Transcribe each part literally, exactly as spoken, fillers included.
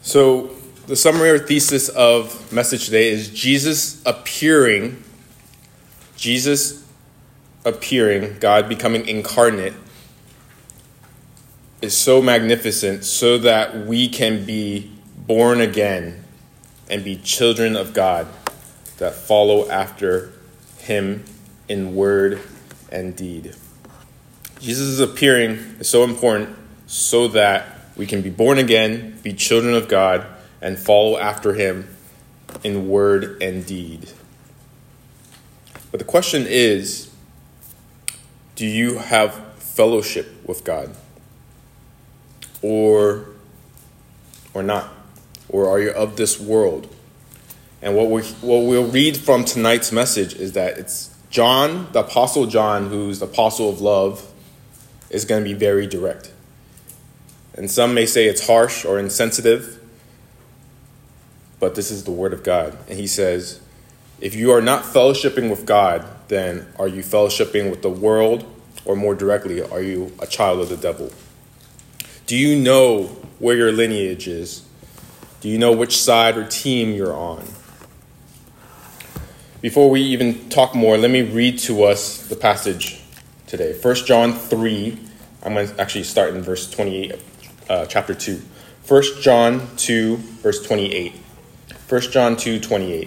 So the summary or thesis of message today is Jesus appearing, Jesus appearing, God becoming incarnate is so magnificent so that we can be born again and be children of God that follow after him in word and deed. Jesus' appearing is so important so that we can be born again, be children of God, and follow after him in word and deed. But the question is, do you have fellowship with God? Or, or not? Or are you of this world? And what we what we'll read from tonight's message is that it's John, the Apostle John, who's the apostle of love, is going to be very direct. And some may say it's harsh or insensitive, but this is the word of God. And he says, if you are not fellowshipping with God, then are you fellowshipping with the world? Or more directly, are you a child of the devil? Do you know where your lineage is? Do you know which side or team you're on? Before we even talk more, let me read to us the passage today. First John three, I'm going to actually start in verse twenty-eight, uh, chapter two. First John two, verse twenty-eight. First John two, twenty-eight.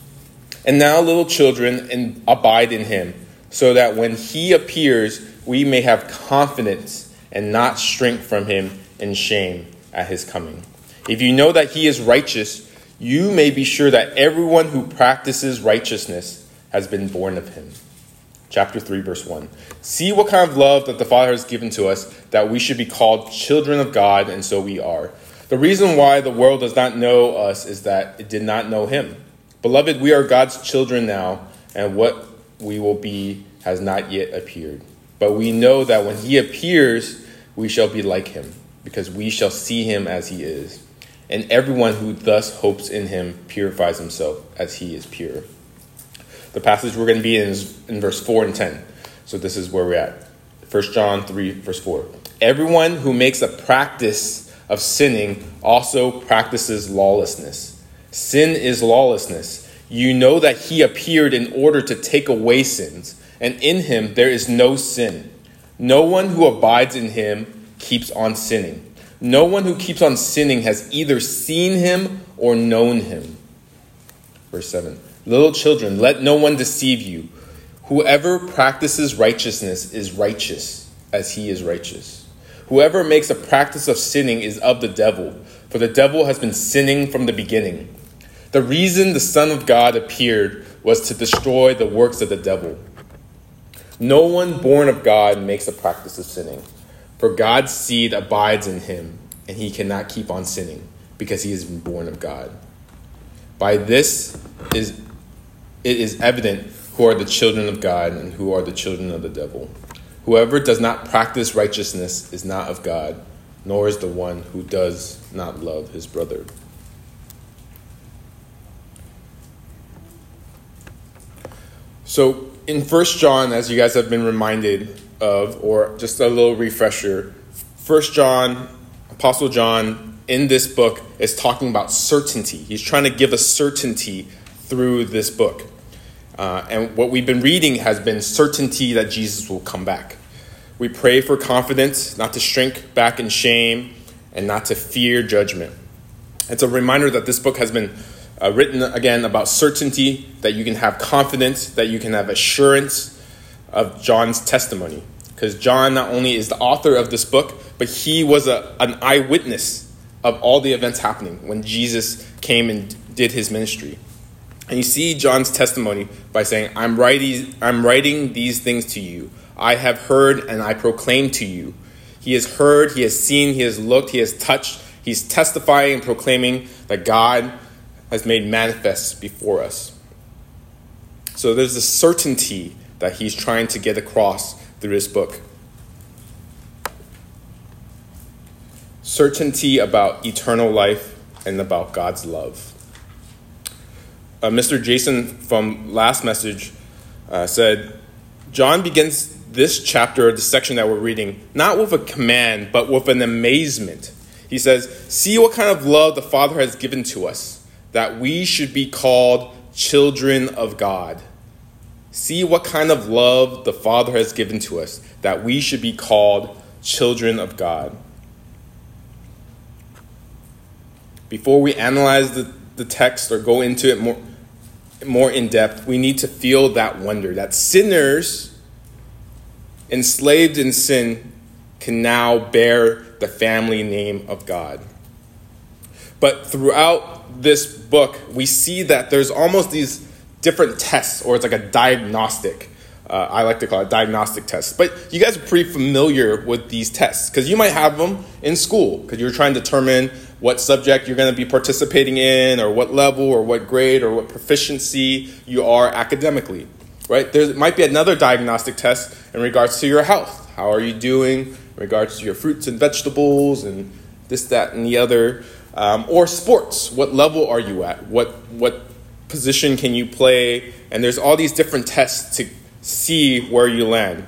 And now, little children, and abide in him, so that when he appears, we may have confidence and not shrink from him in shame at his coming. If you know that he is righteous, you may be sure that everyone who practices righteousness has been born of him. Chapter three, verse one. See what kind of love that the Father has given to us, that we should be called children of God, and so we are. The reason why the world does not know us is that it did not know him. Beloved, we are God's children now, and what we will be has not yet appeared. But we know that when he appears, we shall be like him, because we shall see him as he is. And everyone who thus hopes in him purifies himself as he is pure. The passage we're going to be in is in verse four and ten. So this is where we're at. First John three, verse four. Everyone who makes a practice of sinning also practices lawlessness. Sin is lawlessness. You know that he appeared in order to take away sins, and in him there is no sin. No one who abides in him keeps on sinning. No one who keeps on sinning has either seen him or known him. Verse seven. Little children, let no one deceive you. Whoever practices righteousness is righteous as he is righteous. Whoever makes a practice of sinning is of the devil, for the devil has been sinning from the beginning. The reason the Son of God appeared was to destroy the works of the devil. No one born of God makes a practice of sinning, for God's seed abides in him, and he cannot keep on sinning, because he has been born of God. By this is it is evident who are the children of God and who are the children of the devil. Whoever does not practice righteousness is not of God, nor is the one who does not love his brother. So in First John, as you guys have been reminded of, or just a little refresher, First John, Apostle John, in this book is talking about certainty. He's trying to give us certainty through this book. Uh, and what we've been reading has been certainty that Jesus will come back. We pray for confidence, not to shrink back in shame, and not to fear judgment. It's a reminder that this book has been uh, written, again, about certainty, that you can have confidence, that you can have assurance of John's testimony. Because John not only is the author of this book, but he was a, an eyewitness of all the events happening when Jesus came and did his ministry. And you see John's testimony by saying, I'm writing, I'm writing these things to you. I have heard and I proclaim to you. He has heard, he has seen, he has looked, he has touched. He's testifying and proclaiming that God has made manifest before us. So there's a certainty that he's trying to get across through this book. Certainty about eternal life and about God's love. Uh, Mister Jason from last message uh, said, John begins this chapter, the section that we're reading, not with a command, but with an amazement. He says, "See what kind of love the Father has given to us, that we should be called children of God." See what kind of love the Father has given to us, that we should be called children of God. Before we analyze the, the text or go into it more, more in depth, we need to feel that wonder that sinners enslaved in sin can now bear the family name of God. But throughout this book, we see that there's almost these different tests, or it's like a diagnostic. Uh, I like to call it diagnostic tests. But you guys are pretty familiar with these tests because you might have them in school because you're trying to determine what subject you're going to be participating in, or what level, or what grade, or what proficiency you are academically, right? There might be another diagnostic test in regards to your health. How are you doing in regards to your fruits and vegetables and this, that, and the other? Um, or sports. What level are you at? What what position can you play? And there's all these different tests to see where you land.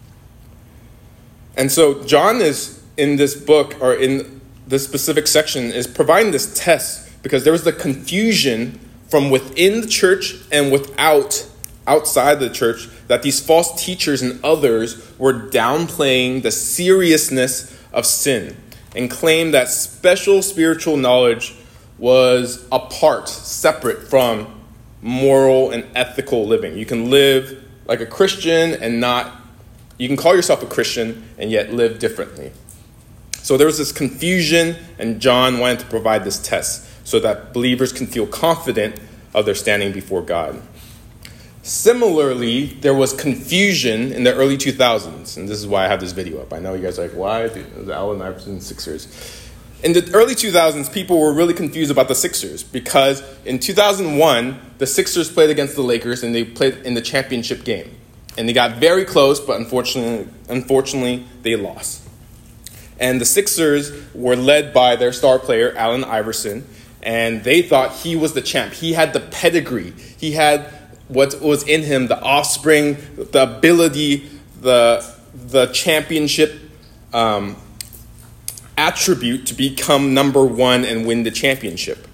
And so John is in this book, or in this specific section, is providing this test because there was the confusion from within the church and without, outside the church, that these false teachers and others were downplaying the seriousness of sin and claimed that special spiritual knowledge was apart, separate from moral and ethical living. You can live like a Christian and not, you can call yourself a Christian and yet live differently. So there was this confusion, and John wanted to provide this test so that believers can feel confident of their standing before God. Similarly, there was confusion in the early two thousands, and this is why I have this video up. I know you guys are like, why? The Allen Iverson Sixers. In the early two thousands, people were really confused about the Sixers because in two thousand one, the Sixers played against the Lakers and they played in the championship game. And they got very close, but unfortunately, unfortunately, they lost. And the Sixers were led by their star player, Allen Iverson, and they thought he was the champ. He had the pedigree. He had what was in him, the offspring, the ability, the, the championship um attribute to become number one and win the championship.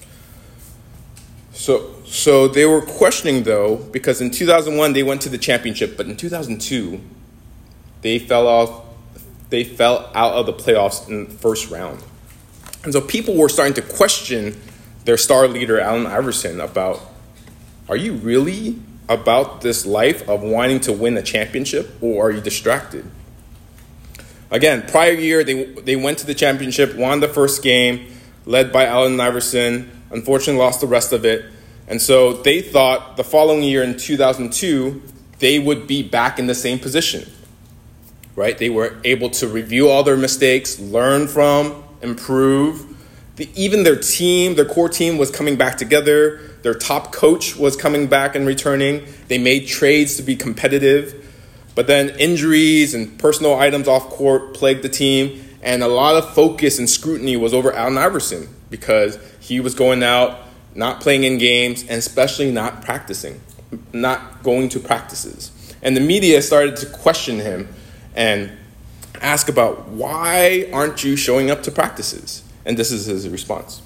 So so they were questioning, though, because in two thousand one they went to the championship, but in two thousand two they fell off they fell out of the playoffs in the first round. And so people were starting to question their star leader, Allen Iverson, about, are you really about this life of wanting to win a championship, or are you distracted? Again, prior year, they they went to the championship, won the first game, led by Allen Iverson, unfortunately lost the rest of it. And so they thought the following year in two thousand two, they would be back in the same position, right? They were able to review all their mistakes, learn from, improve. The, even their team, their core team was coming back together. Their top coach was coming back and returning. They made trades to be competitive. But then injuries and personal items off court plagued the team, and a lot of focus and scrutiny was over Allen Iverson because he was going out, not playing in games, and especially not practicing, not going to practices. And the media started to question him and ask about, why aren't you showing up to practices? And this is his response.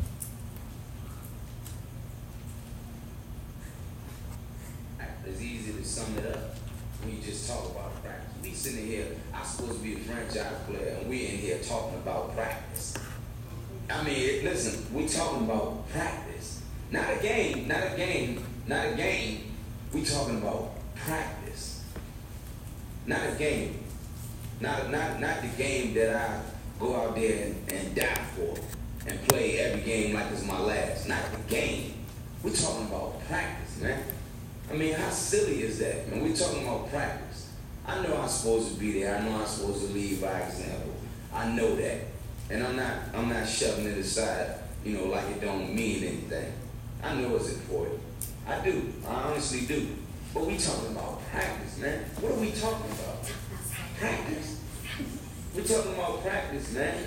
It's easy to sum it up when you just talk about practice. We sitting here, I'm supposed to be a franchise player, and we in here talking about practice. I mean, listen, we talking about practice. Not a game, not a game, not a game. We talking about practice. Not a game. Not, not, not the game that I go out there and, and die for and play every game like it's my last. Not the game. We're talking about practice, man. I mean, how silly is that? Man, we're talking about practice. I know I'm supposed to be there. I know I'm supposed to lead by example. I know that. And I'm not I'm not shoving it aside, you know, like it don't mean anything. I know it's important. I do. I honestly do. But we talking about practice, man. What are we talking about? Practice. We're talking about practice, man.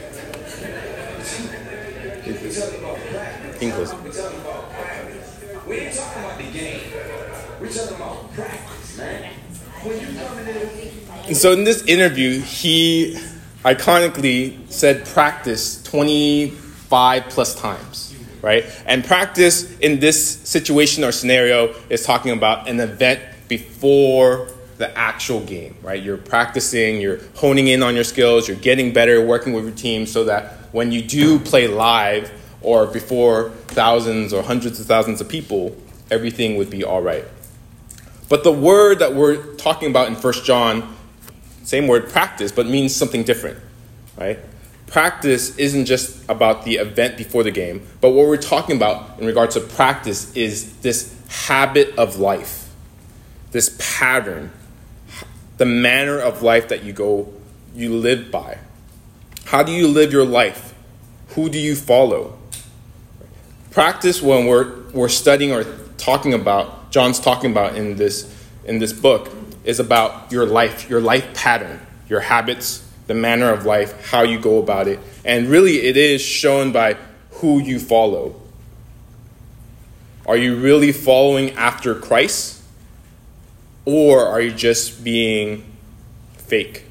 We're talking about practice. English. We're talking about practice. We ain't talking about the game. We're talking about practice, man. When you come in there. And so in this interview, he iconically said practice twenty-five plus times, right? And practice in this situation or scenario is talking about an event before the actual game, right? You're practicing, you're honing in on your skills, you're getting better, working with your team so that when you do play live or before thousands or hundreds of thousands of people, everything would be all right. But the word that we're talking about in First John, same word, practice, but means something different, right? Practice isn't just about the event before the game, but what we're talking about in regards to practice is this habit of life, this pattern, the manner of life that you go, you live by. How do you live your life? Who do you follow? Practice, when we're we're studying or talking about, John's talking about in this in this book, is about your life, your life pattern, your habits, the manner of life, how you go about it. And really it is shown by who you follow. Are you really following after Christ? Or are you just being fake?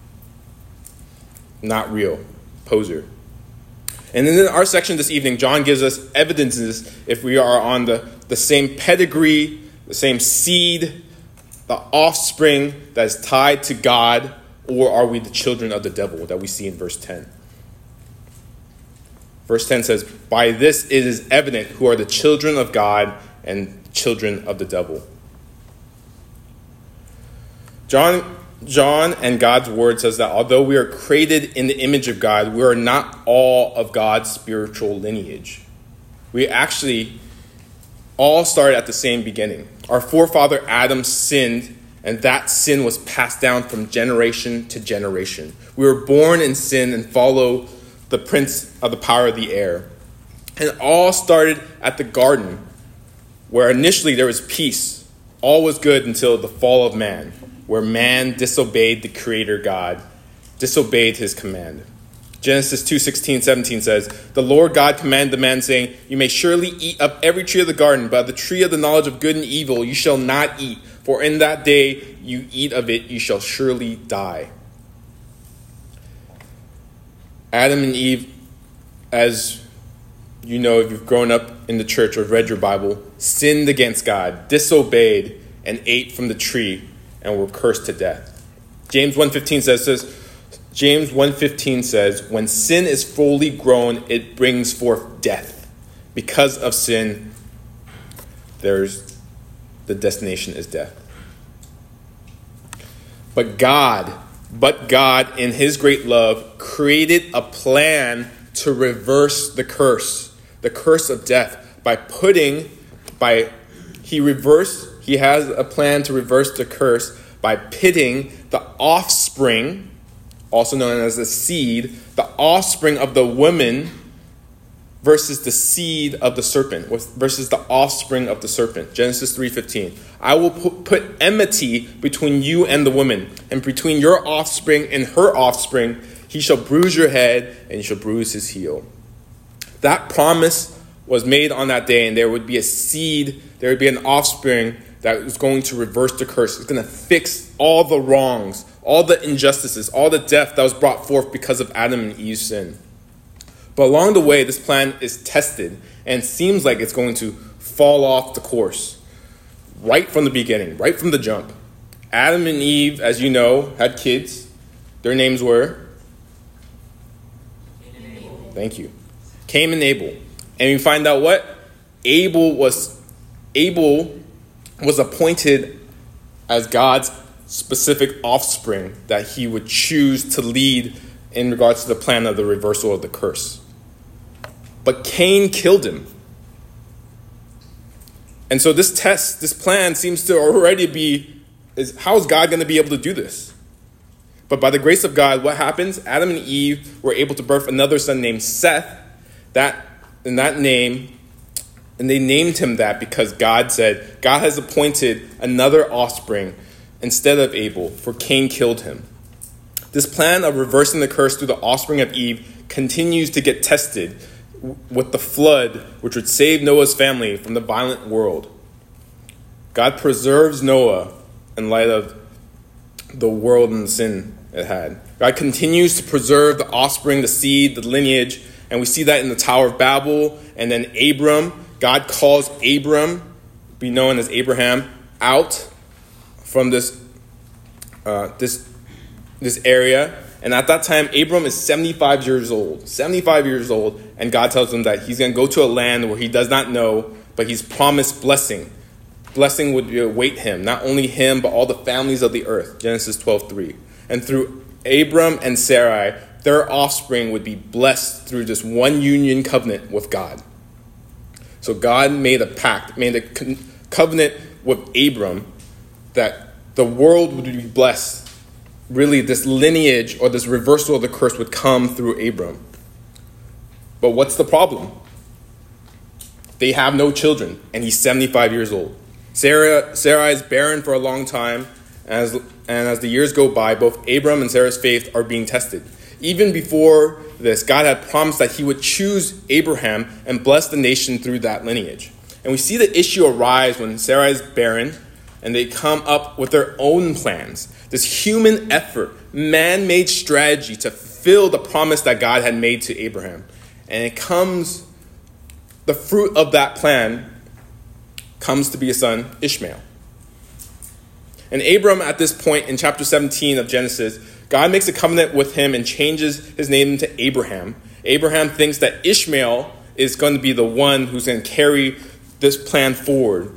Not real. Poser. And then in our section this evening, John gives us evidences if we are on the, the same pedigree, the same seed, the offspring that is tied to God, or are we the children of the devil that we see in verse ten. Verse ten says, by this it is evident who are the children of God and children of the devil. John John and God's word says that although we are created in the image of God, we are not all of God's spiritual lineage. We actually all started at the same beginning. Our forefather Adam sinned, and that sin was passed down from generation to generation. We were born in sin and follow the prince of the power of the air. And it all started at the garden, where initially there was peace. All was good until the fall of man, where man disobeyed the Creator God, disobeyed his command. Genesis two sixteen, seventeen says, the Lord God commanded the man, saying, you may surely eat of every tree of the garden, but of the tree of the knowledge of good and evil you shall not eat, for in that day you eat of it, you shall surely die. Adam and Eve, as you know, if you've grown up in the church or read your Bible, sinned against God, disobeyed, and ate from the tree, and were cursed to death. James one fifteen says, says James one fifteen says, when sin is fully grown, it brings forth death. Because of sin, there's the destination is death. But God, but God, in his great love, created a plan to reverse the curse, the curse of death, by putting, by, he reversed, he has a plan to reverse the curse by pitting the offspring, also known as the seed, the offspring of the woman versus the seed of the serpent, versus the offspring of the serpent. Genesis three fifteen. I will put enmity between you and the woman, and between your offspring and her offspring. He shall bruise your head, and you shall bruise his heel. That promise was made on that day, and there would be a seed, there would be an offspring that was going to reverse the curse. It's going to fix all the wrongs, all the injustices, all the death that was brought forth because of Adam and Eve's sin. But along the way, this plan is tested and seems like it's going to fall off the course right from the beginning, right from the jump. Adam and Eve, as you know, had kids. Their names were? Abel. Thank you. Cain and Abel. And we find out what? Abel was Abel was appointed as God's specific offspring that he would choose to lead in regards to the plan of the reversal of the curse. But Cain killed him. And so this test, this plan seems to already be, is how is God going to be able to do this? But by the grace of God, what happens? Adam and Eve were able to birth another son named Seth. That, in that name, and they named him that because God said, God has appointed another offspring instead of Abel, for Cain killed him. This plan of reversing the curse through the offspring of Eve continues to get tested with the flood, which would save Noah's family from the violent world. God preserves Noah in light of the world and sin it had. God continues to preserve the offspring, the seed, the lineage, and we see that in the Tower of Babel. And then Abram, God calls Abram, be known as Abraham, out from this uh, this this area. And at that time, Abram is seventy-five years old. seventy-five years old. And God tells him that he's going to go to a land where he does not know, but he's promised blessing. Blessing would await him, not only him, but all the families of the earth. Genesis twelve three. And through Abram and Sarai, their offspring would be blessed through this one union covenant with God. So God made a pact, made a con- covenant with Abram that the world would be blessed. Really, this lineage or this reversal of the curse would come through Abram. But what's the problem? They have no children, and he's seventy-five years old. Sarah, Sarah is barren for a long time, as, and as the years go by, both Abram and Sarah's faith are being tested. Even before this, God had promised that he would choose Abraham and bless the nation through that lineage. And we see the issue arise when Sarah is barren, and they come up with their own plans. This human effort, man-made strategy to fulfill the promise that God had made to Abraham. And it comes, the fruit of that plan comes to be a son, Ishmael. And Abram, at this point in chapter seventeen of Genesis, God makes a covenant with him and changes his name to Abraham. Abraham thinks that Ishmael is going to be the one who's going to carry this plan forward.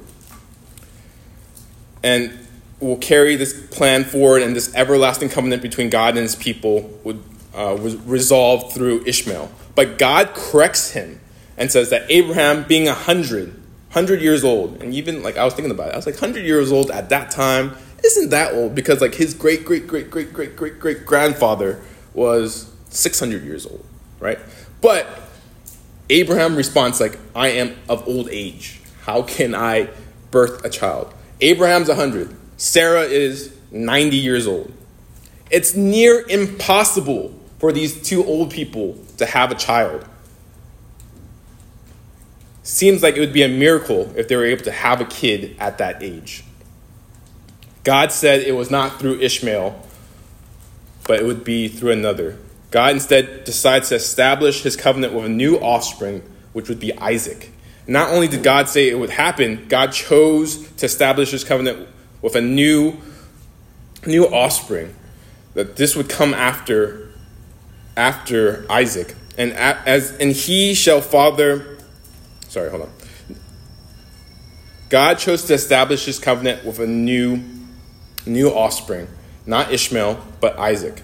And will carry this plan forward, and this everlasting covenant between God and his people would uh, was resolved through Ishmael. But God corrects him and says that Abraham, being a hundred, hundred years old, and even like I was thinking about it, I was like hundred years old at that time isn't that old, because like his great great great great great great great grandfather was six hundred years old, right? But Abraham responds like, I am of old age. How can I birth a child? Abraham's a hundred. Sarah is ninety years old. It's near impossible for these two old people to have a child. Seems like it would be a miracle if they were able to have a kid at that age. God said it was not through Ishmael, but it would be through another. God instead decides to establish his covenant with a new offspring, which would be Isaac. Not only did God say it would happen, God chose to establish his covenant with a new, new offspring, that this would come after, after Isaac. And as and he shall father, sorry, hold on. God chose to establish his covenant with a new, new offspring, not Ishmael, but Isaac.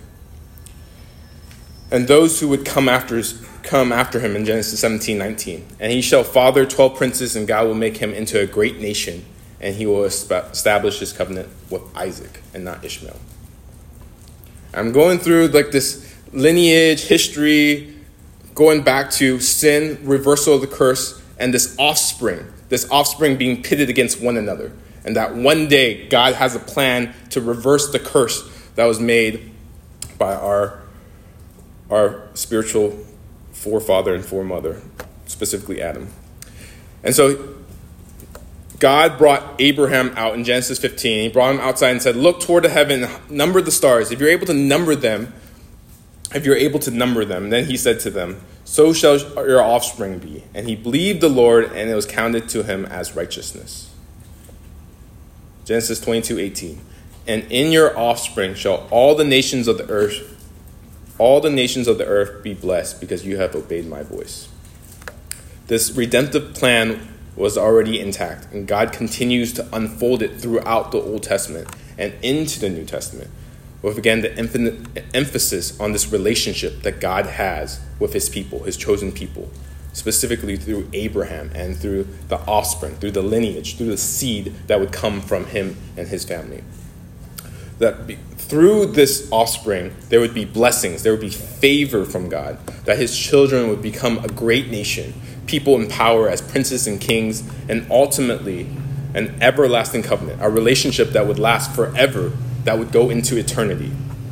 And those who would come after come after him in Genesis seventeen nineteen. And he shall father twelve princes, and God will make him into a great nation, and he will establish his covenant with Isaac and not Ishmael. I'm going through like this lineage, history, going back to sin, reversal of the curse, and this offspring, this offspring being pitted against one another. And that one day God has a plan to reverse the curse that was made by our, our spiritual forefather and foremother, specifically Adam. And so God brought Abraham out in Genesis fifteen. He brought him outside and said, look toward the heaven, number the stars. If you're able to number them, if you're able to number them. And then he said to them, so shall your offspring be. And he believed the Lord, and it was counted to him as righteousness. Genesis twenty-two eighteen. And in your offspring shall all the nations of the earth, all the nations of the earth be blessed, because you have obeyed my voice. This redemptive plan was already intact, and God continues to unfold it throughout the Old Testament and into the New Testament, with again the infinite emphasis on this relationship that God has with his people, his chosen people, specifically through Abraham and through the offspring, through the lineage, through the seed that would come from him and his family. That be, through this offspring, there would be blessings, there would be favor from God, that his children would become a great nation, people in power as princes and kings, and ultimately an everlasting covenant, a relationship that would last forever, that would go into eternity.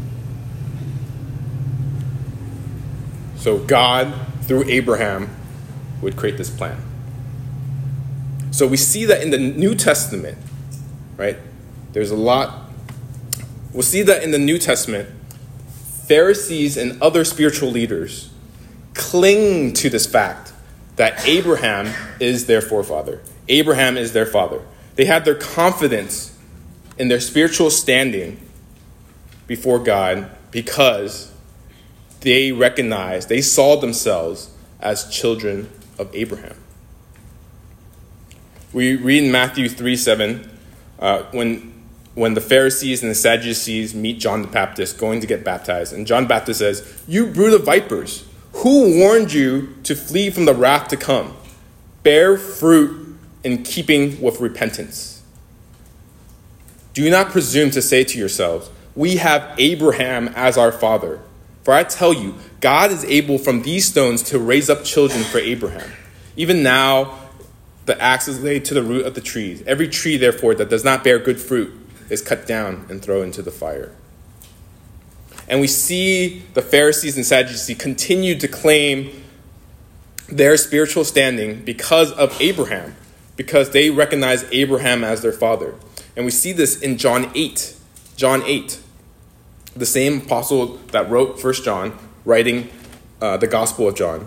So God, through Abraham, would create this plan. So we see that in the New Testament, right? There's a lot. We'll see that in the New Testament Pharisees and other spiritual leaders cling to this fact that Abraham is their forefather. Abraham is their father. They had their confidence in their spiritual standing before God because they recognized, they saw themselves as children of Abraham. We read in Matthew three seven, uh, when, when the Pharisees and the Sadducees meet John the Baptist going to get baptized. And John the Baptist says, "You brood of vipers, who warned you to flee from the wrath to come? Bear fruit in keeping with repentance. Do not presume to say to yourselves, 'We have Abraham as our father.' For I tell you, God is able from these stones to raise up children for Abraham. Even now, the axe is laid to the root of the trees. Every tree, therefore, that does not bear good fruit is cut down and thrown into the fire." And we see the Pharisees and Sadducees continue to claim their spiritual standing because of Abraham, because they recognize Abraham as their father. And we see this in John eight. John eight. The same apostle that wrote First John, writing uh, the Gospel of John.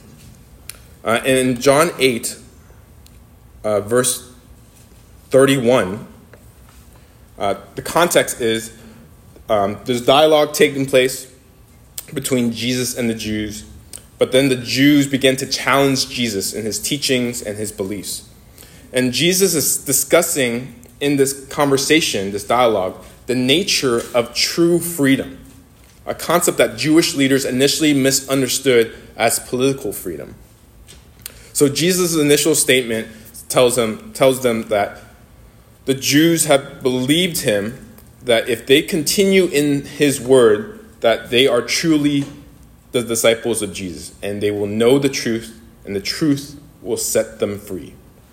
Uh, and in John eight, uh, verse thirty-one, uh, the context is um, there's dialogue taking place between Jesus and the Jews, but then the Jews begin to challenge Jesus in his teachings and his beliefs. And Jesus is discussing in this conversation, this dialogue, the nature of true freedom, a concept that Jewish leaders initially misunderstood as political freedom. So Jesus' initial statement tells them, tells them that the Jews have believed him, that if they continue in his word, that they are truly the disciples of Jesus, and they will know the truth, and the truth will set them free.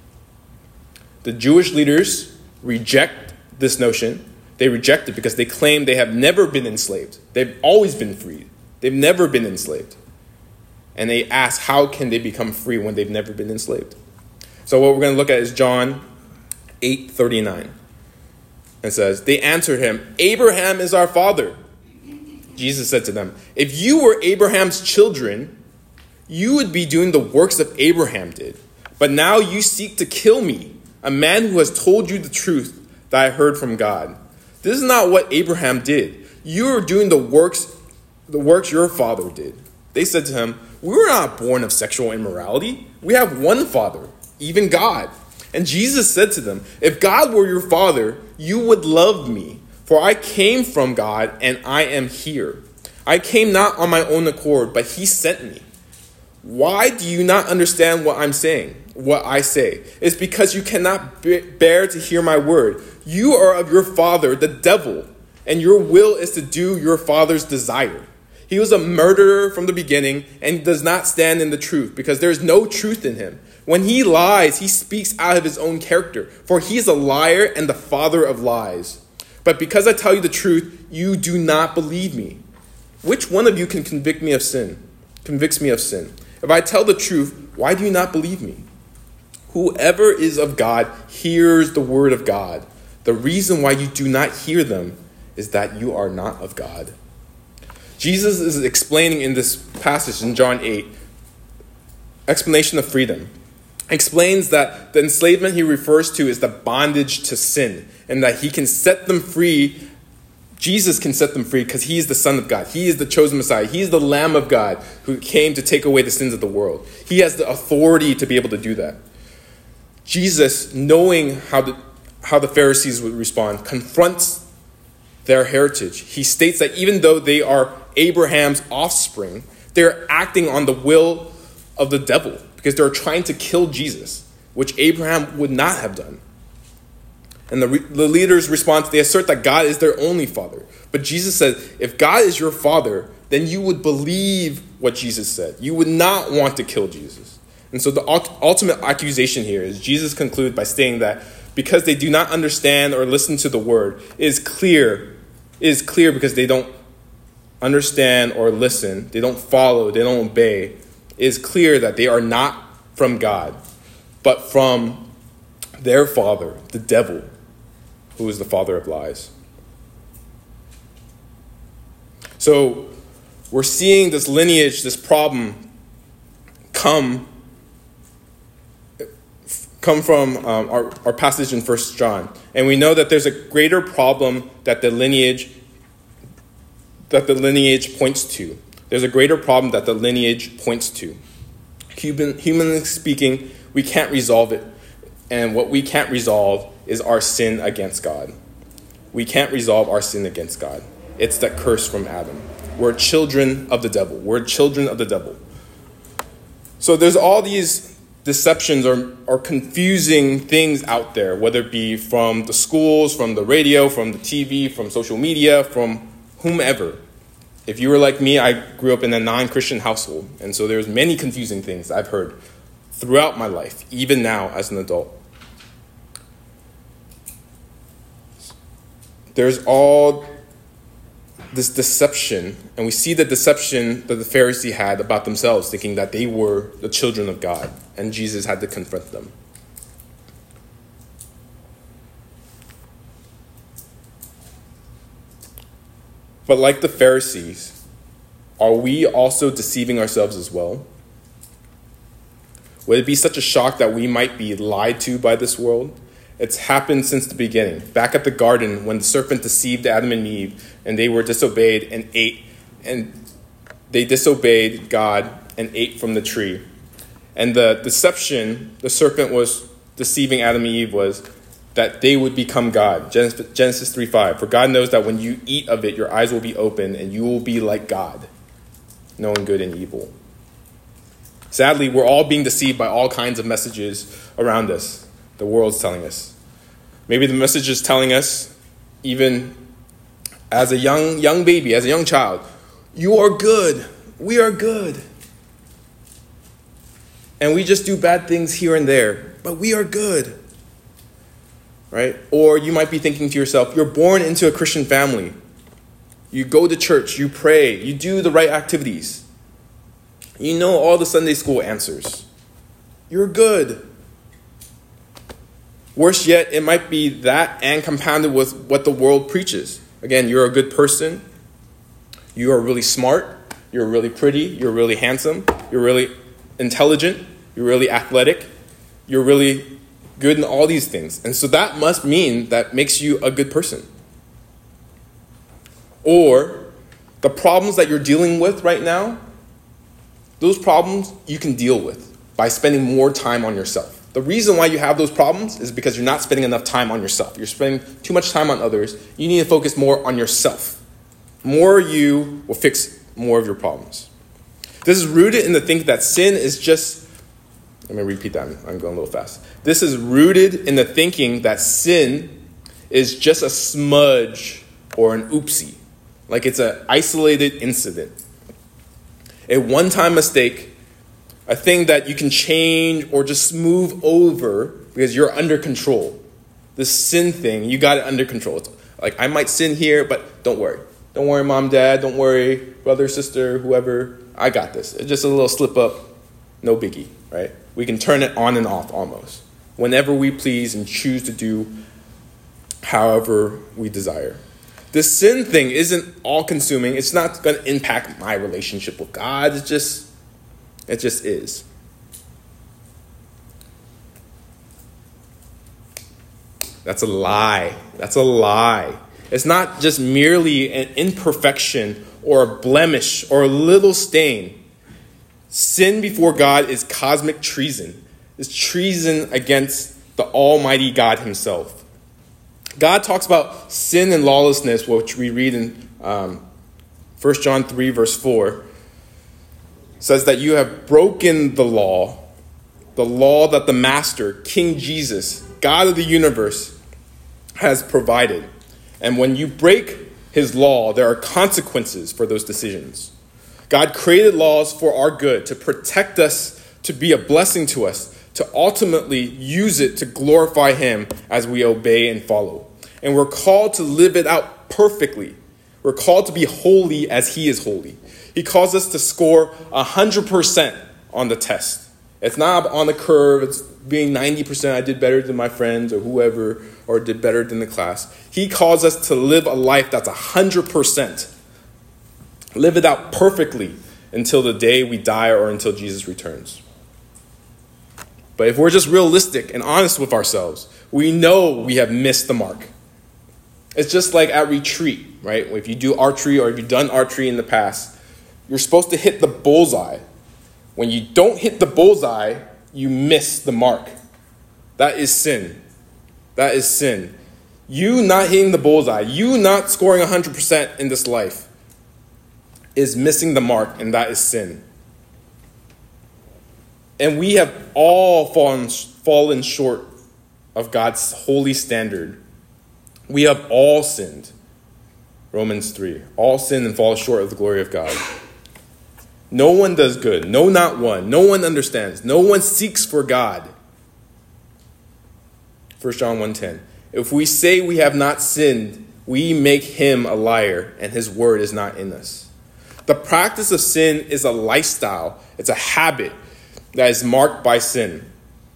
The Jewish leaders reject this notion. They reject it because they claim they have never been enslaved. They've always been freed. They've never been enslaved. And they ask, how can they become free when they've never been enslaved? So what we're going to look at is John eight thirty-nine. It says, "They answered him, 'Abraham is our father.' Jesus said to them, 'If you were Abraham's children, you would be doing the works that Abraham did. But now you seek to kill me, a man who has told you the truth that I heard from God. This is not what Abraham did. You are doing the works, the works your father did.' They said to him, 'We were not born of sexual immorality. We have one Father, even God.' And Jesus said to them, 'If God were your father, you would love me, for I came from God and I am here. I came not on my own accord, but he sent me. Why do you not understand what I'm saying, what I say? It's because you cannot bear to hear my word. You are of your father, the devil, and your will is to do your father's desire. He was a murderer from the beginning and does not stand in the truth, because there is no truth in him. When he lies, he speaks out of his own character, for he is a liar and the father of lies. But because I tell you the truth, you do not believe me. Which one of you can convict me of sin? Convicts me of sin? If I tell the truth, why do you not believe me? Whoever is of God hears the word of God. The reason why you do not hear them is that you are not of God." Jesus is explaining in this passage in John eight, explanation of freedom. Explains that the enslavement he refers to is the bondage to sin, and that he can set them free. Jesus can set them free because he is the Son of God. He is the chosen Messiah. He is the Lamb of God who came to take away the sins of the world. He has the authority to be able to do that. Jesus, knowing how the, how the Pharisees would respond, confronts their heritage. He states that even though they are Abraham's offspring, they're acting on the will of the devil because they're trying to kill Jesus, which Abraham would not have done. And the, the leaders' response, they assert that God is their only father. But Jesus said, if God is your father, then you would believe what Jesus said. You would not want to kill Jesus. And so the ultimate accusation here is Jesus concludes by stating that because they do not understand or listen to the word, it is clear, it is clear because they don't understand or listen, they don't follow, they don't obey, it is clear that they are not from God, but from their father, the devil, who is the father of lies. So we're seeing this lineage, this problem come, come from um, our, our passage in First John. And we know that there's a greater problem that the lineage that the lineage points to. There's a greater problem that the lineage points to. Human, humanly speaking, we can't resolve it. And what we can't resolve is our sin against God. We can't resolve our sin against God. It's that curse from Adam. We're children of the devil. We're children of the devil. So there's all these deceptions or, or confusing things out there, whether it be from the schools, from the radio, from the T V, from social media, from whomever. If you were like me, I grew up in a non-Christian household. And so there's many confusing things I've heard throughout my life, even now as an adult. There's all this deception, and we see the deception that the Pharisee had about themselves, thinking that they were the children of God, and Jesus had to confront them. But like the Pharisees, are we also deceiving ourselves as well? Would it be such a shock that we might be lied to by this world? It's happened since the beginning. Back at the garden, when the serpent deceived Adam and Eve, and they were disobeyed and ate, and they disobeyed God and ate from the tree. And the deception, the serpent was deceiving Adam and Eve, was that they would become God. Genesis three five. For God knows that when you eat of it, your eyes will be open, and you will be like God, knowing good and evil. Sadly, we're all being deceived by all kinds of messages around us. The world's telling us. Maybe the message is telling us, even as a young young baby, as a young child, you are good. We are good. And we just do bad things here and there, but we are good. Right? Or you might be thinking to yourself, you're born into a Christian family. You go to church, you pray, you do the right activities. You know all the Sunday school answers. You're good. Worse yet, it might be that and compounded with what the world preaches. Again, you're a good person. You are really smart. You're really pretty. You're really handsome. You're really intelligent. You're really athletic. You're really good in all these things. And so that must mean that makes you a good person. Or the problems that you're dealing with right now, those problems you can deal with by spending more time on yourself. The reason why you have those problems is because you're not spending enough time on yourself. You're spending too much time on others. You need to focus more on yourself. More you will fix more of your problems. This is rooted in the thinking that sin is just... Let me repeat that. I'm going a little fast. This is rooted in the thinking that sin is just a smudge or an oopsie. Like it's an isolated incident. A one-time mistake, a thing that you can change or just smooth over because you're under control. This sin thing, you got it under control. It's like, I might sin here, but don't worry. Don't worry, mom, dad. Don't worry, brother, sister, whoever. I got this. It's just a little slip up. No biggie, right? We can turn it on and off almost whenever we please and choose to do however we desire. This sin thing isn't all-consuming. It's not going to impact my relationship with God. It's just... It just is. That's a lie. That's a lie. It's not just merely an imperfection or a blemish or a little stain. Sin before God is cosmic treason. It's treason against the Almighty God himself. God talks about sin and lawlessness, which we read in um, First John three, verse four. Says that you have broken the law, the law that the Master, King Jesus, God of the universe, has provided. And when you break his law, there are consequences for those decisions. God created laws for our good, to protect us, to be a blessing to us, to ultimately use it to glorify him as we obey and follow. And we're called to live it out perfectly. We're called to be holy as he is holy. He calls us to score one hundred percent on the test. It's not on the curve. It's being ninety percent. I did better than my friends or whoever, or did better than the class. He calls us to live a life that's one hundred percent. live it out perfectly until the day we die or until Jesus returns. But if we're just realistic and honest with ourselves, we know we have missed the mark. It's just like at retreat, right? If you do archery or if you've done archery in the past, you're supposed to hit the bullseye. When you don't hit the bullseye, you miss the mark. That is sin. That is sin. You not hitting the bullseye, you not scoring one hundred percent in this life is missing the mark, and that is sin. And we have all fallen, fallen short of God's holy standard. We have all sinned. Romans three. All sin and fall short of the glory of God. No one does good. No, not one. No one understands. No one seeks for God. First John one ten. If we say we have not sinned, we make him a liar, and his word is not in us. The practice of sin is a lifestyle. It's a habit that is marked by sin.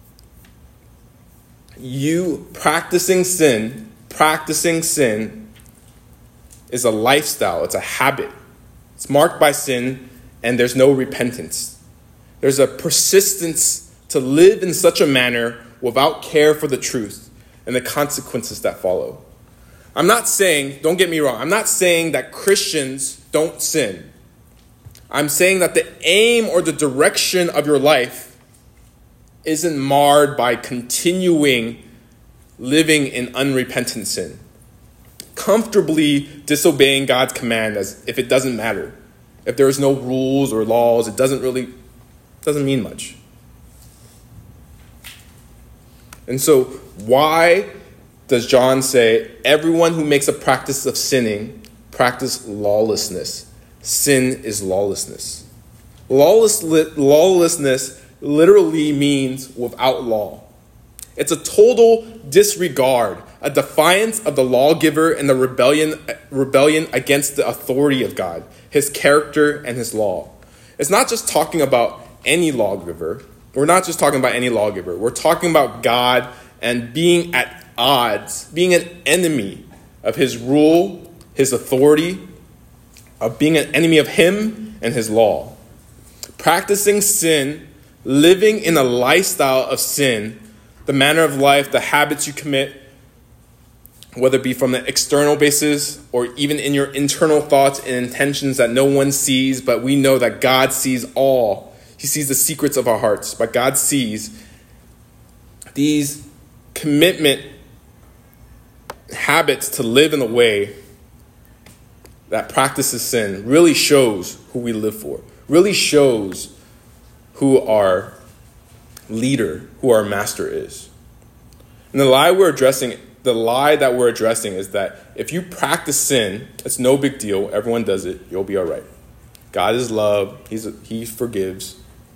You practicing sin, practicing sin is a lifestyle. It's a habit. It's marked by sin, and there's no repentance. There's a persistence to live in such a manner without care for the truth and the consequences that follow. I'm not saying, don't get me wrong, I'm not saying that Christians don't sin. I'm saying that the aim or the direction of your life isn't marred by continuing living in unrepentant sin, comfortably disobeying God's command as if it doesn't matter. If there's no rules or laws, it doesn't really, doesn't mean much. And so why does John say everyone who makes a practice of sinning practice lawlessness? Sin is lawlessness. Lawless, lawlessness literally means without law. It's a total disregard, a defiance of the lawgiver and the rebellion, rebellion against the authority of God, his character and his law. It's not just talking about any lawgiver. We're not just talking about any lawgiver. We're talking about God and being at odds, being an enemy of his rule, his authority, of being an enemy of him and his law. Practicing sin, living in a lifestyle of sin, the manner of life, the habits you commit, whether it be from the external basis or even in your internal thoughts and intentions that no one sees, but we know that God sees all. He sees the secrets of our hearts, but God sees these commitment habits to live in a way that practices sin really shows who we live for, really shows who our leader, who our master is. And the lie we're addressing, the lie that we're addressing is that if you practice sin, it's no big deal. Everyone does it. You'll be all right. God is love. He's, he forgives.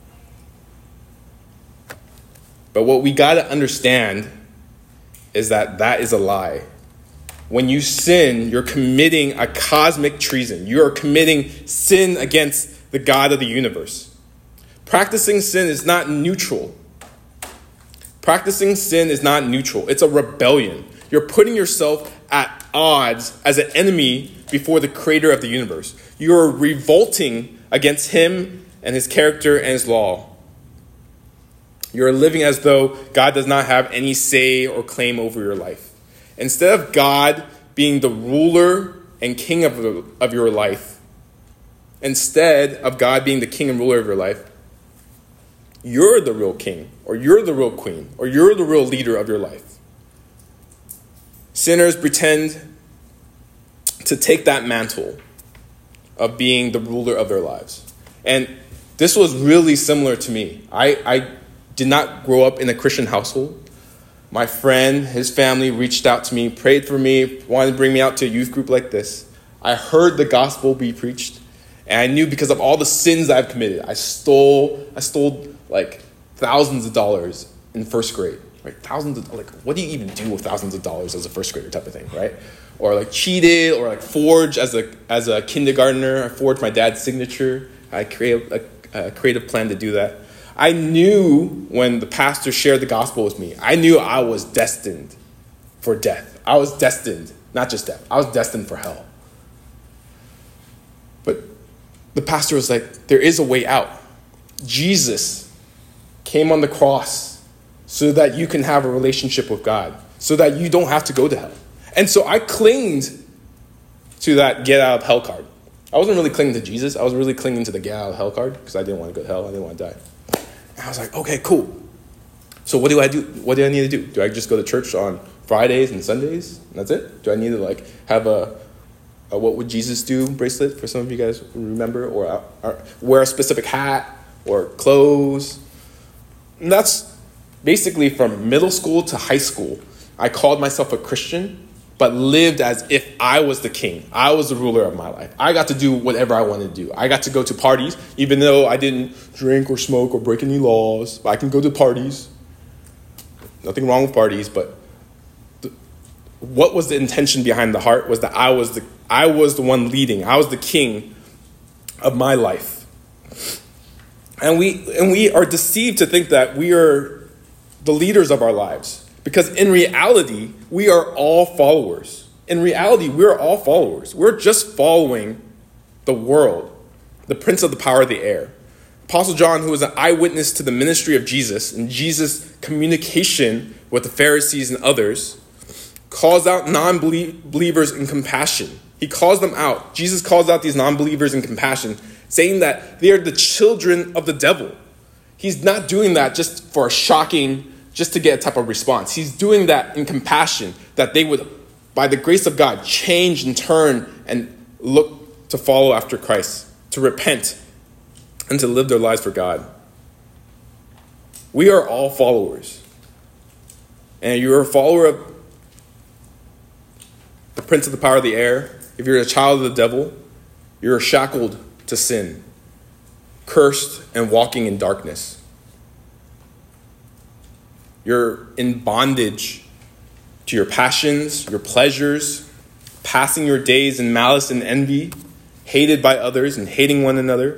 But what we got to understand is that that is a lie. When you sin, you're committing a cosmic treason. You are committing sin against the God of the universe. Practicing sin is not neutral. Practicing sin is not neutral. It's a rebellion. You're putting yourself at odds as an enemy before the creator of the universe. You're revolting against him and his character and his law. You're living as though God does not have any say or claim over your life. Instead of God being the ruler and king of, the, of your life, instead of God being the king and ruler of your life, you're the real king, or you're the real queen, or you're the real leader of your life. Sinners pretend to take that mantle of being the ruler of their lives. And this was really similar to me. I, I did not grow up in a Christian household. My friend, his family reached out to me, prayed for me, wanted to bring me out to a youth group like this. I heard the gospel be preached, and I knew because of all the sins I've committed. I stole, I stole like thousands of dollars in first grade, right? Thousands of, like, what do you even do with thousands of dollars as a first grader type of thing, right? Or like cheated, or like forged as a as a kindergartner. I forged my dad's signature. I created a, a creative plan to do that. I knew when the pastor shared the gospel with me, I knew I was destined for death. I was destined, not just death, I was destined for hell. But the pastor was like, there is a way out. Jesus came on the cross so that you can have a relationship with God, so that you don't have to go to hell. And so I clinged to that get out of hell card. I wasn't really clinging to Jesus. I was really clinging to the get out of hell card because I didn't want to go to hell. I didn't want to die. And I was like, okay, cool. So what do I do? What do I need to do? Do I just go to church on Fridays and Sundays? And that's it? Do I need to like have a, a what would Jesus do bracelet for some of you guys remember? Or, or wear a specific hat or clothes? And that's basically from middle school to high school. I called myself a Christian, but lived as if I was the king. I was the ruler of my life. I got to do whatever I wanted to do. I got to go to parties, even though I didn't drink or smoke or break any laws. But I can go to parties. Nothing wrong with parties, but the, what was the intention behind the heart was that I was the I was the one leading. I was the king of my life. And we and we are deceived to think that we are the leaders of our lives. Because in reality, we are all followers. In reality, we're all followers. We're just following the world, the prince of the power of the air. Apostle John, who was an eyewitness to the ministry of Jesus and Jesus' communication with the Pharisees and others, calls out non-believers in compassion. He calls them out. Jesus calls out these non-believers in compassion, saying that they are the children of the devil. He's not doing that just for a shocking, just to get a type of response. He's doing that in compassion, that they would, by the grace of God, change and turn and look to follow after Christ, to repent, and to live their lives for God. We are all followers. And you're a follower of the prince of the power of the air. If you're a child of the devil, you're shackled to sin, cursed and walking in darkness. You're in bondage to your passions, your pleasures, passing your days in malice and envy, hated by others and hating one another.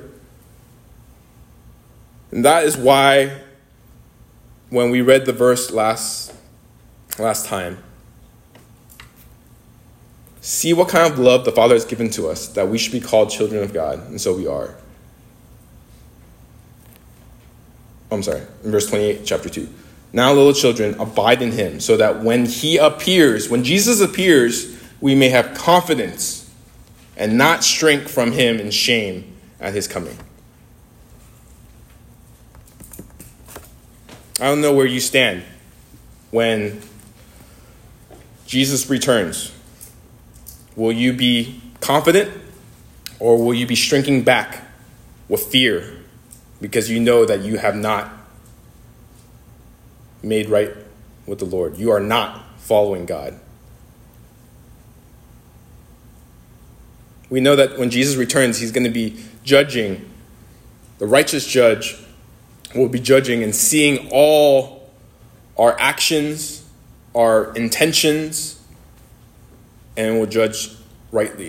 And that is why when we read the verse last, last time, see what kind of love the Father has given to us, that we should be called children of God, and so we are. I'm sorry, in verse twenty-eight, chapter two. Now, little children, abide in him, so that when he appears, when Jesus appears, we may have confidence and not shrink from him in shame at his coming. I don't know where you stand when Jesus returns. Will you be confident, or will you be shrinking back with fear because you know that you have not made right with the Lord? You are not following God. We know that when Jesus returns, he's going to be judging. The righteous judge will be judging and seeing all our actions, our intentions, and will judge rightly.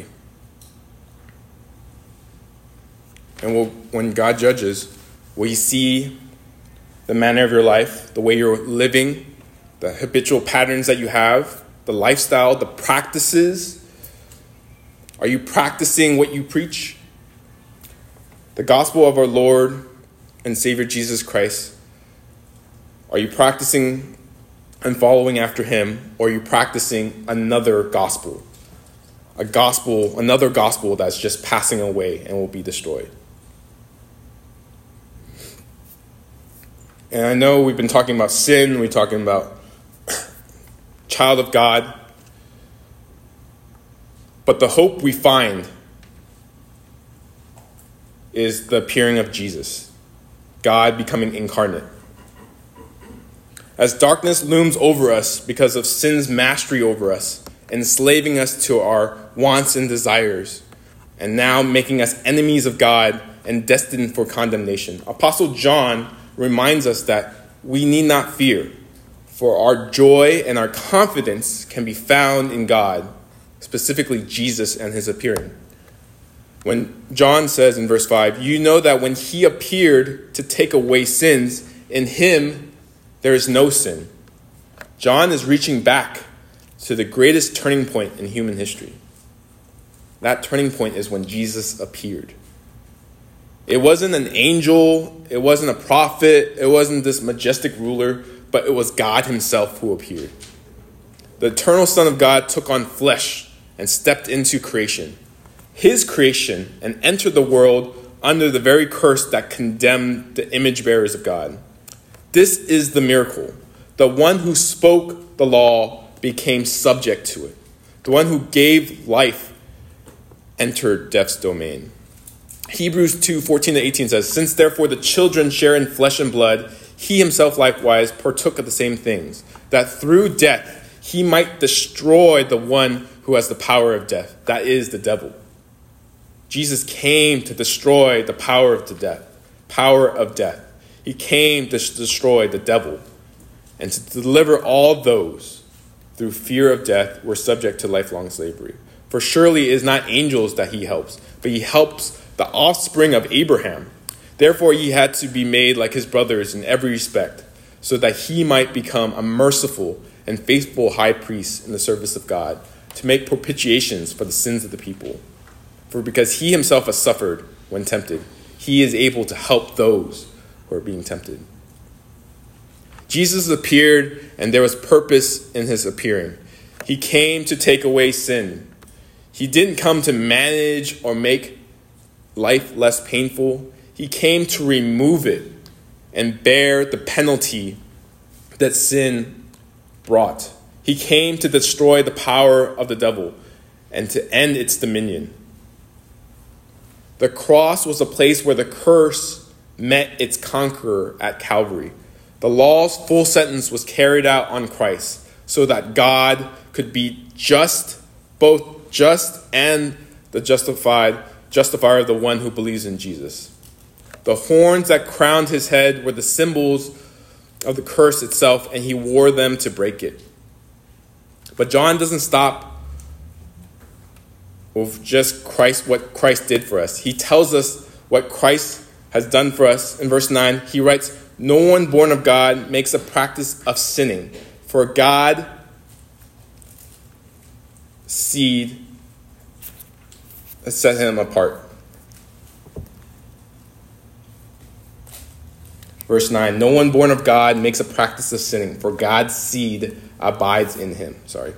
And will, when God judges, will he see the manner of your life, the way you're living, the habitual patterns that you have, the lifestyle, the practices? Are you practicing what you preach? The gospel of our Lord and Savior Jesus Christ. Are you practicing and following after him, or are you practicing another gospel? A gospel, another gospel that's just passing away and will be destroyed. And I know we've been talking about sin, we're talking about child of God. But the hope we find is the appearing of Jesus, God becoming incarnate. As darkness looms over us because of sin's mastery over us, enslaving us to our wants and desires, and now making us enemies of God and destined for condemnation, Apostle John reminds us that we need not fear, for our joy and our confidence can be found in God, specifically Jesus and his appearing. When John says in verse five, you know that when he appeared to take away sins, in him there is no sin. John is reaching back to the greatest turning point in human history. That turning point is when Jesus appeared. It wasn't an angel. It wasn't a prophet. It wasn't this majestic ruler, but it was God himself who appeared. The eternal Son of God took on flesh and stepped into creation, his creation, and entered the world under the very curse that condemned the image bearers of God. This is the miracle. The one who spoke the law became subject to it. The one who gave life entered death's domain. Hebrews two fourteen to eighteen says, "Since therefore the children share in flesh and blood, he himself likewise partook of the same things, that through death he might destroy the one who has the power of death, that is, the devil." Jesus came to destroy the power of the death, power of death. He came to destroy the devil and to deliver all those through fear of death were subject to lifelong slavery. For surely it is not angels that he helps, but he helps the offspring of Abraham. Therefore he had to be made like his brothers in every respect, so that he might become a merciful and faithful high priest in the service of God, to make propitiations for the sins of the people. For because he himself has suffered when tempted, he is able to help those who are being tempted. Jesus appeared, and there was purpose in his appearing. He came to take away sin. He didn't come to manage or make life less painful. He came to remove it and bear the penalty that sin brought. He came to destroy the power of the devil and to end its dominion. The cross was a place where the curse met its conqueror at Calvary. The law's full sentence was carried out on Christ so that God could be just, both just and the justified, justifier of the one who believes in Jesus. The horns that crowned his head were the symbols of the curse itself, and he wore them to break it. But John doesn't stop with just Christ, what Christ did for us. He tells us what Christ has done for us. In verse nine, he writes, "No one born of God makes a practice of sinning, for God seed has set him apart." Verse nine, "No one born of God makes a practice of sinning, for God's seed abides in him." Sorry.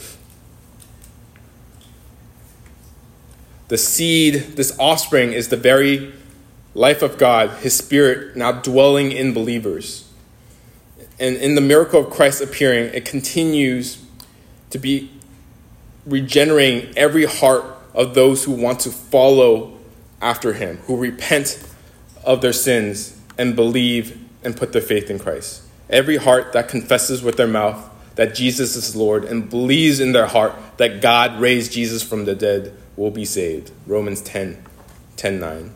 The seed, this offspring, is the very life of God, his spirit now dwelling in believers. And in the miracle of Christ appearing, it continues to be regenerating every heart of those who want to follow after him, who repent of their sins and believe and put their faith in Christ. Every heart that confesses with their mouth that Jesus is Lord and believes in their heart that God raised Jesus from the dead will be saved. Romans ten, ten nine.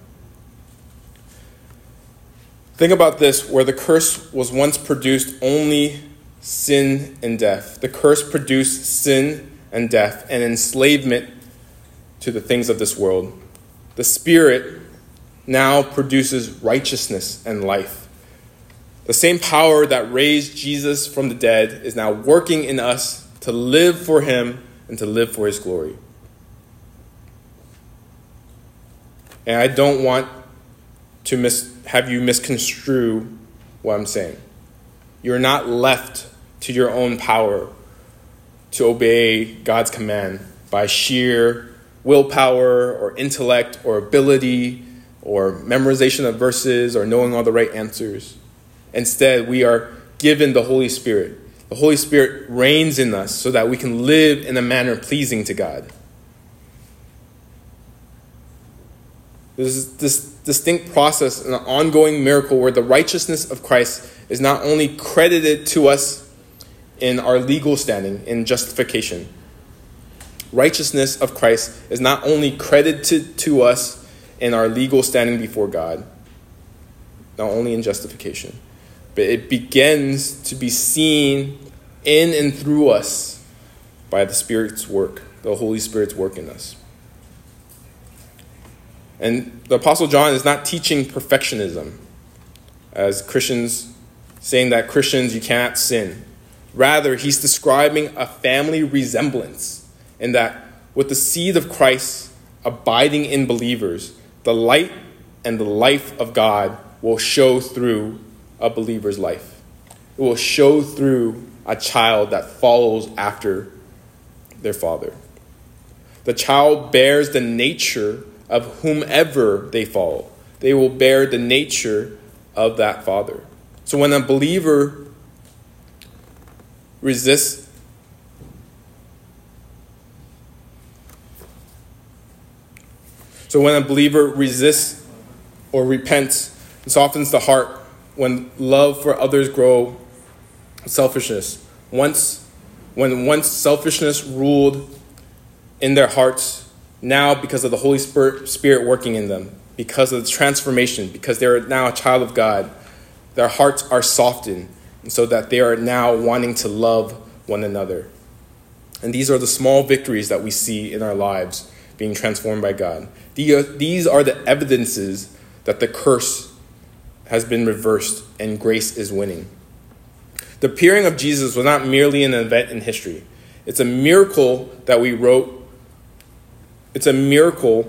Think about this, where the curse was once produced only sin and death. The curse produced sin and death and enslavement to the things of this world. The Spirit now produces righteousness and life. The same power that raised Jesus from the dead is now working in us to live for him and to live for his glory. And I don't want to mis- have you misconstrue what I'm saying. You're not left to your own power to obey God's command by sheer willpower or intellect or ability or memorization of verses or knowing all the right answers. Instead, we are given the Holy Spirit. The Holy Spirit reigns in us so that we can live in a manner pleasing to God. There's this distinct process and an ongoing miracle where the righteousness of Christ is not only credited to us in our legal standing, in justification. Righteousness of Christ is not only credited to us in our legal standing before God, not only in justification, but it begins to be seen in and through us by the Spirit's work, the Holy Spirit's work in us. And the Apostle John is not teaching perfectionism as Christians, saying that Christians, you cannot sin. Rather, he's describing a family resemblance in that with the seed of Christ abiding in believers, the light and the life of God will show through a believer's life. It will show through a child that follows after their father. The child bears the nature of whomever they follow. They will bear the nature of that father. So when a believer resists So when a believer resists or repents, it softens the heart. When love for others grow selfishness. Once, when once selfishness ruled in their hearts, now because of the Holy Spirit, Spirit working in them, because of the transformation, because they're now a child of God, their hearts are softened, and so that they are now wanting to love one another. And these are the small victories that we see in our lives being transformed by God. These are the evidences that the curse has been reversed and grace is winning. The appearing of Jesus was not merely an event in history. It's a miracle that we wrote. It's a miracle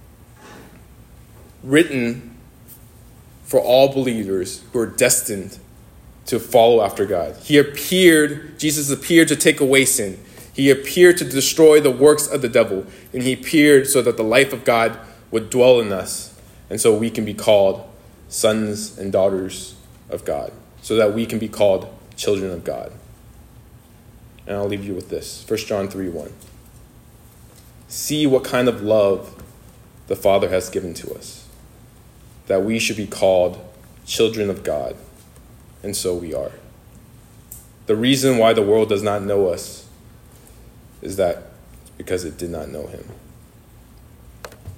written for all believers who are destined to follow after God. He appeared, Jesus appeared to take away sin. He appeared to destroy the works of the devil. And he appeared so that the life of God would dwell in us. And so we can be called sons and daughters of God. So that we can be called children of God. And I'll leave you with this. First John three one. See what kind of love the Father has given to us, that we should be called children of God. And so we are. The reason why the world does not know us is that because it did not know him.